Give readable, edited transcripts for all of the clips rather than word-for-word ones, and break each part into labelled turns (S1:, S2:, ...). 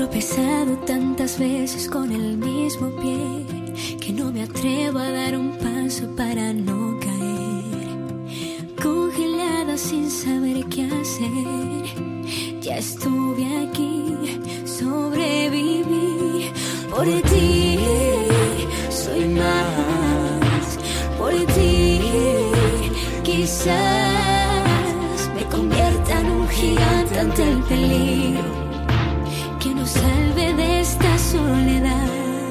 S1: tropezado tantas veces con el mismo pie que no me atrevo a dar un paso para no caer. Congelada sin saber qué hacer, ya estuve aquí, sobreviví. Por ti soy más, por ti quizás me convierta en un gigante ante el peligro que nos salve de esta soledad.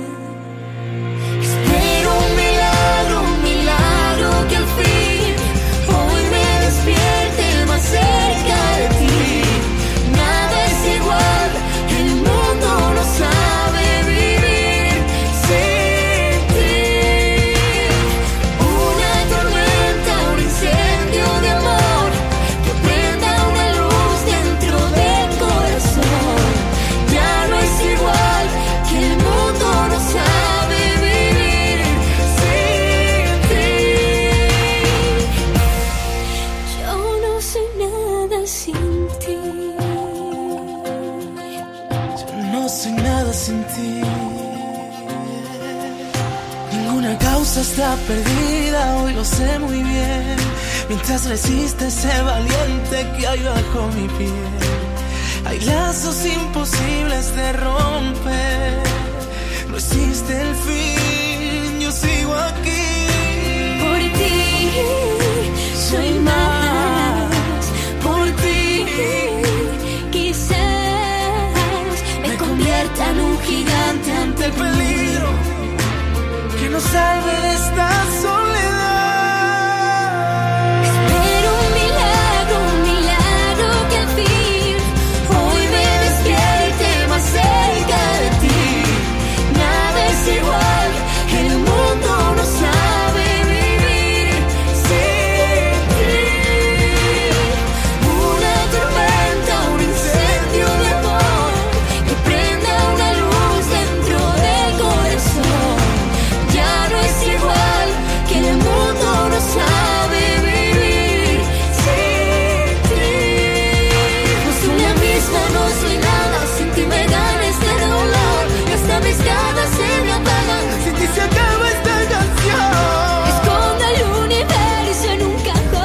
S1: Espero un milagro que al fin hoy me despierte más cerca de ti. Nada es igual, el mundo no sabe vivir sin ti. Una tormenta, un incendio de amor que prenda una luz dentro del corazón. Ya no es igual, que el mundo no sabe vivir sin ti. Yo no soy nada sin ti.
S2: No soy nada sin ti. Ninguna causa está perdida, hoy lo sé muy bien. Mientras resiste ese valiente que hay bajo mi piel, hay lazos imposibles de romper. No existe el fin, yo sigo aquí.
S1: Por ti soy más, por ti quizás me convierta en un gigante ante
S2: El peligro que nos salve de esta soledad.
S1: Espero un milagro que al fin hoy me despierte más cerca de ti. Nada es igual, el mundo no sabe vivir sin ti. Una tormenta, un incendio de amor que prenda una luz dentro del corazón. Ya no es igual, que el mundo no sabe vivir sin ti. No soy la misma, no soy nada, sin ti me gana este dolor. Y hasta mis ganas se me apagan.
S2: Sin ti se acaba esta canción.
S1: Esconda el universo en un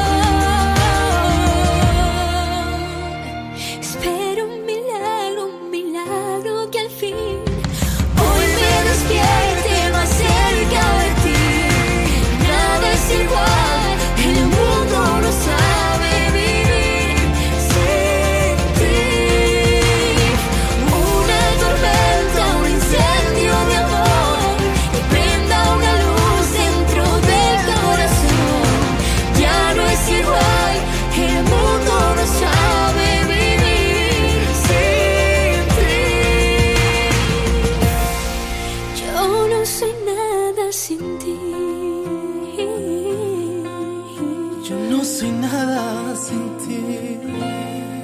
S1: cajón. Espero un milagro que al fin hoy me despierte más cerca de ti. Nada es igual, el mundo no sabe vivir sin ti. Una tormenta, un incendio de amor que prenda una luz dentro del corazón. Ya no es igual, el mundo no sabe vivir sin ti. Yo no soy nada sin ti.
S2: Yo no soy nada sin ti.